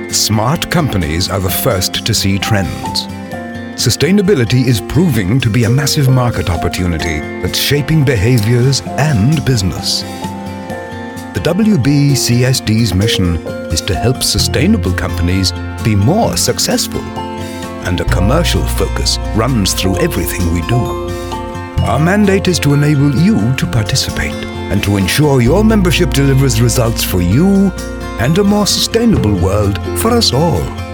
Smart companies are the first to see trends. Sustainability is proving to be a massive market opportunity that's shaping behaviors and business. The WBCSD's mission is to help sustainable companies be more successful, and a commercial focus runs through everything we do. Our mandate is to enable you to participate and to ensure your membership delivers results for you and a more sustainable world for us all.